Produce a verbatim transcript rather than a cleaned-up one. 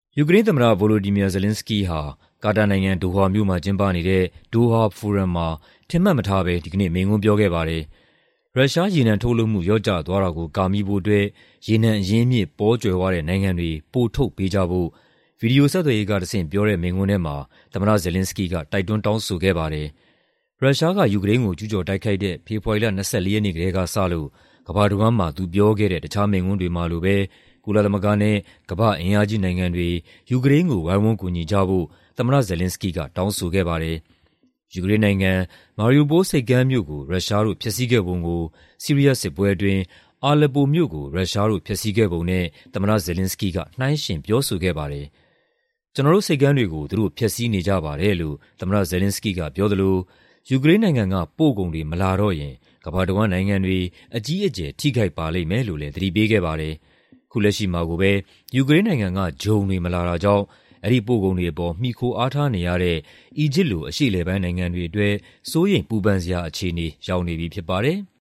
ယူကရိန်းသမ္မတ Volodymyr Zelenskyy ဟာကာတာနိုင်ငံ၊ ဒိုဟာမြို့မှာကျင်းပနေတဲ့ Doha Forum မှာ ထင်မှတ်မထားဘဲ ဒီကနေ့ မိန့်ခွန်းပြောခဲ့ပါတယ်။ ရုရှားရေနံထုတ်လုပ်မှု လျော့ကျသွားတာကို ကာမီဖို့အတွက် ရေနံအရင်းအမြစ် ပေါကြွယ်ဝတဲ့နိုင်ငံတွေ ပိုထုတ်ပေးကြဖို့ ဗွီဒီယိုဆက်သွယ်ရေးကတဆင့် ပြောတဲ့မိန့်ခွန်းထဲမှာ သမ္မတ Zelenskyy က တိုက်တွန်းတောင်းဆိုခဲ့ပါတယ်။ ရုရှားက ယူကရိန်းကို ကျူးကျော်တိုက်ခိုက်တဲ့ ဖေဖော်ဝါရီလ ၂၄ ရက်နေ့ကတည်းကစလို့ ကမ္ဘာတဝန်းမှာ သူပြောခဲ့တဲ့ တခြားမိန့်ခွန်းတွေမှာလိုပဲ ကုလသမဂ္ဂနဲ့ ကမ္ဘာ့အင်အားကြီးနိုင်ငံတွေ ယူကရိန်းကို ဝိုင်းဝန်းကူညီကြဖို့ သမ္မတ Zelenskyy က တောင်းဆိုခဲ့ပါတယ်။ ယူကရိန်းနိုင်ငံ၊ Mariupol ဆိပ်ကမ်းမြို့ကို ရုရှားတို့ ဖျက်ဆီးခဲ့ပုံကို ဆီးရီးယားစစ်ပွဲအတွင်း Aleppo မြို့ကို ရုရှားတို့ ဖျက်ဆီးခဲ့ပုံနဲ့ သမ္မတ Zelenskyy က နှိုင်းယှဉ်ပြောဆိုခဲ့ပါတယ်။ "ကျနော်တို့ဆိပ်ကမ်းတွေကို သူတို့ဖျက်ဆီးနေကြပါတယ်" လို့ သမ္မတ Zelenskyy ကပြောသလို ယူကရိန်းနိုင်ငံက ပို့ကုန်တွေမလာတော့ရင် ကမ္ဘာတဝန်းနိုင်ငံတွေ အကြီးအကျယ် ထိခိုက်ပါလိမ့်မယ်လို့လည်း သတိပေးခဲ့ပါတယ်။ ခုလက်ရှိမှာကိုပဲ ယူကရိန်းနိုင်ငံက ဂျုံတွေမလာတာကြောင့် အဲဒီပို့ကုန်တွေအပေါ် မှီခိုအားထားနေရတဲ့ အီဂျစ်လို အရှေ့အလယ်ပိုင်းနိုင်ငံတွေအတွက် စိုးရိမ်ပူပန်စရာအခြေအနေ ရောက်နေပြီဖြစ်ပါတယ်။